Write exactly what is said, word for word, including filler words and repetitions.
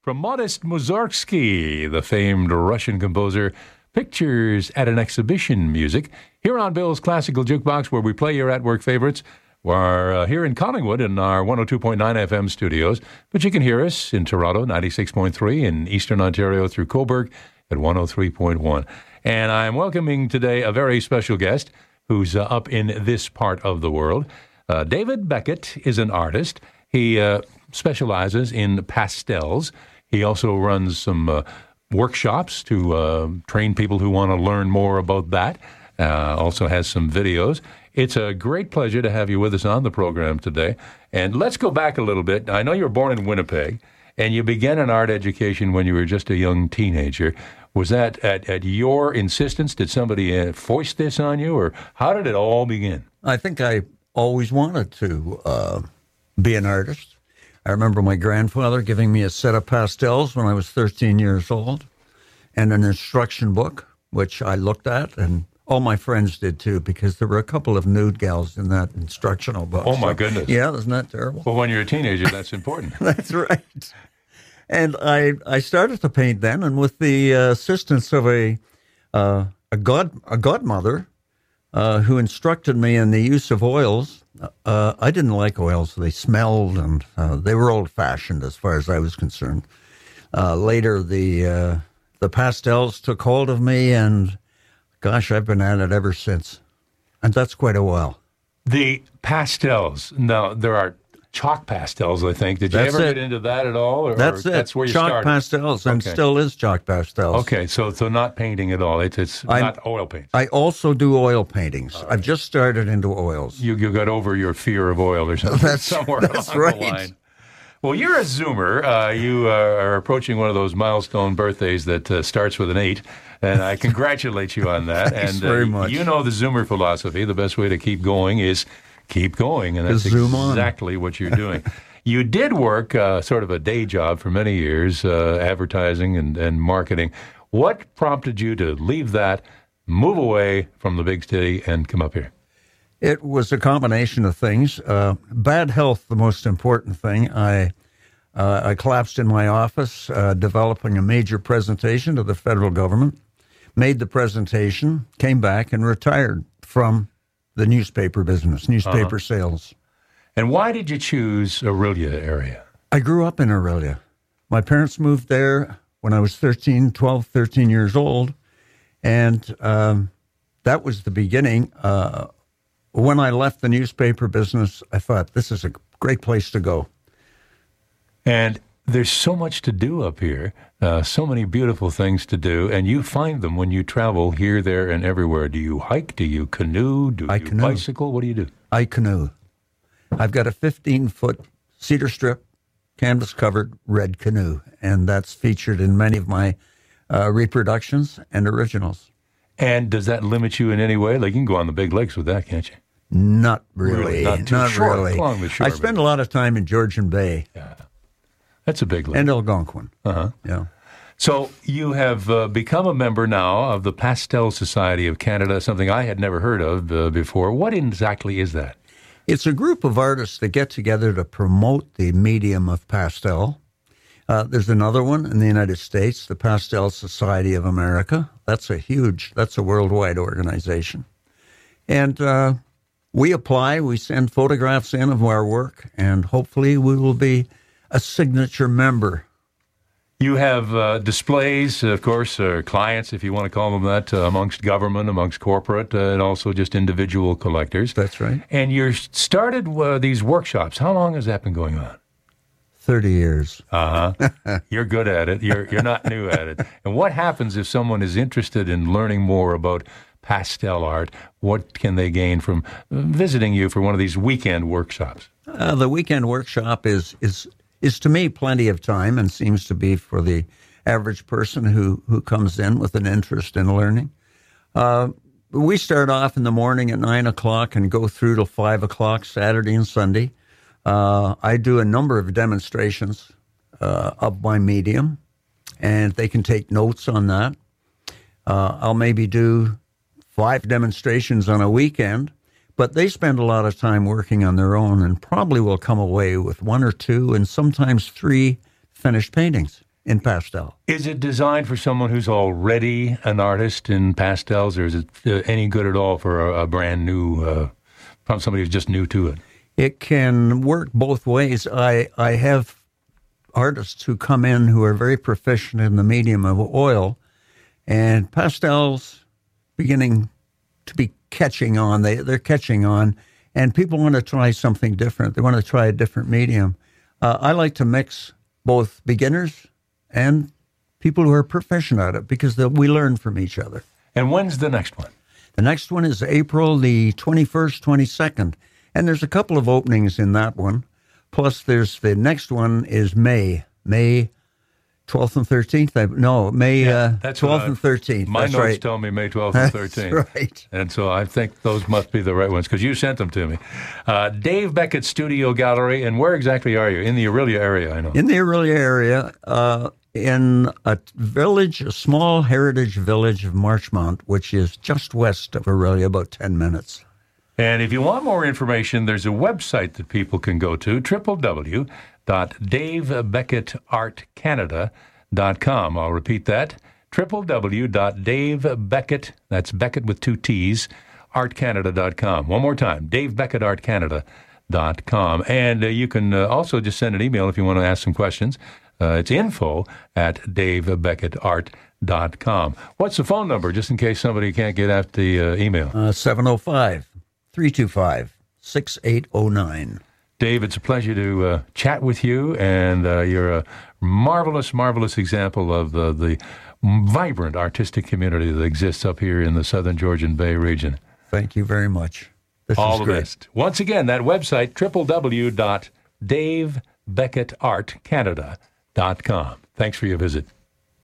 From Modest Mussorgsky, the famed Russian composer, Pictures at an Exhibition music, here on Bill's Classical Jukebox, where we play your at-work favorites. We're uh, here in Collingwood in our one oh two point nine F M studios, but you can hear us in Toronto, ninety-six point three, in Eastern Ontario through Cobourg at one oh three point one. And I'm welcoming today a very special guest who's uh, up in this part of the world. Uh, David Beckett is an artist. He uh, specializes in pastels. He also runs some uh, workshops to uh, train people who want to learn more about that. Uh, also has some videos. It's a great pleasure to have you with us on the program today. And let's go back a little bit. I know you were born in Winnipeg, and you began an art education when you were just a young teenager. Was that at, at your insistence? Did somebody uh, foist this on you, or how did it all begin? I think I always wanted to uh, be an artist. I remember my grandfather giving me a set of pastels when I was thirteen years old and an instruction book, which I looked at, and all my friends did too, because there were a couple of nude gals in that instructional book. Oh, my so, goodness. Yeah, isn't that terrible? Well, when you're a teenager, that's important. That's right. And I I started to paint then, and with the uh, assistance of a uh, a god a godmother uh, who instructed me in the use of oils. Uh, I didn't like oils. They smelled, and uh, they were old-fashioned as far as I was concerned. Uh, later, the uh, the pastels took hold of me, and gosh, I've been at it ever since. And that's quite a while. The pastels. Now, there are chalk pastels, I think. Did you That's ever it. get into that at all? Or, That's or it. That's where you chalk started? pastels, and Okay. still is chalk pastels. Okay, so so not painting at all. It's it's I'm- not oil paint. I also do oil paintings. I've just started into oils. You you got over your fear of oil or something That's- somewhere that's along right. the line. Well, you're a Zoomer. Uh, you uh, are approaching one of those milestone birthdays that uh, starts with an eight, and I congratulate you on that. Thanks and very uh, much. You know the Zoomer philosophy. The best way to keep going is keep going, and that's Zoom on. exactly what you're doing. You did work uh, sort of a day job for many years, uh, advertising and, and marketing. What prompted you to leave that, move away from the big city, and come up here? It was a combination of things. Uh, bad health, the most important thing. I uh, I collapsed in my office, uh, developing a major presentation to the federal government, made the presentation, came back, and retired from the newspaper business, newspaper Uh-huh. sales. And why did you choose Orillia area? I grew up in Orillia. My parents moved there when I was thirteen, twelve, thirteen years old, and um, that was the beginning. Uh, when I left the newspaper business, I thought, this is a great place to go. And there's so much to do up here, uh, so many beautiful things to do, and you find them when you travel here, there, and everywhere. Do you hike? Do you canoe? Do I you canoe. bicycle? What do you do? I canoe. I've got a fifteen-foot cedar strip, canvas-covered red canoe, and that's featured in many of my uh, reproductions and originals. And does that limit you in any way? Like, you can go on the big lakes with that, can't you? Not really. Really? Not too short, really. along the shore, I spend a lot of time in Georgian Bay Yeah. That's a big lake. and Algonquin. Uh-huh. Yeah. So you have uh, become a member now of the Pastel Society of Canada, something I had never heard of uh, before. What exactly is that? It's a group of artists that get together to promote the medium of pastel. Uh, there's another one in the United States, the Pastel Society of America. That's a huge, that's a worldwide organization. And uh, we apply, we send photographs in of our work, and hopefully we will be a signature member. You have uh, displays, of course, uh, clients, if you want to call them that, uh, amongst government, amongst corporate, uh, and also just individual collectors. That's right. And you started uh, these workshops. How long has that been going on? thirty years. Uh-huh. You're good at it. You're you're not new at it. And what happens if someone is interested in learning more about pastel art? What can they gain from visiting you for one of these weekend workshops? Uh, the weekend workshop is is is to me plenty of time, and seems to be for the average person who, who comes in with an interest in learning. Uh, we start off in the morning at nine o'clock and go through till five o'clock Saturday and Sunday. Uh, I do a number of demonstrations uh, of my medium, and they can take notes on that. Uh, I'll maybe do five demonstrations on a weekend, but they spend a lot of time working on their own and probably will come away with one or two and sometimes three finished paintings. in pastel. Is it designed for someone who's already an artist in pastels, or is it uh, any good at all for a, a brand new, uh, from somebody who's just new to it? It can work both ways. I, I have artists who come in who are very proficient in the medium of oil, and pastels beginning to be catching on. They, they're catching on, and people want to try something different. They want to try a different medium. Uh, I like to mix both beginners and people who are proficient at it, because the, we learn from each other. And when's the next one? The next one is April the twenty-first, twenty-second. And there's a couple of openings in that one. Plus, there's the next one is May, May twelfth and thirteenth. I, no, May yeah, uh, that's twelfth I, and thirteenth. My that's notes right. tell me May twelfth and thirteenth. That's right. And so I think those must be the right ones, because you sent them to me. Uh, Dave Beckett Studio Gallery. And where exactly are you? In the Orillia area, I know. In the Orillia area, uh, in a village, a small heritage village of Marchmont, which is just west of Orillia, about ten minutes. And if you want more information, there's a website that people can go to, w w w dot dave beckett art canada dot com. I'll repeat that, w w w dot dave beckett, that's Beckett with two T's, art canada dot com. One more time, dave beckett art canada dot com. And uh, you can uh, also just send an email if you want to ask some questions. Uh, it's info at dave beckett art dot com. What's the phone number, just in case somebody can't get at the uh, email? Uh, seven oh five, three two five, six eight oh nine. Dave, it's a pleasure to uh, chat with you, and uh, you're a marvelous, marvelous example of uh, the vibrant artistic community that exists up here in the Southern Georgian Bay region. Thank you very much. This All is the great. best. Once again, that website, w w w dot dave beckett art canada dot com. Thanks for your visit.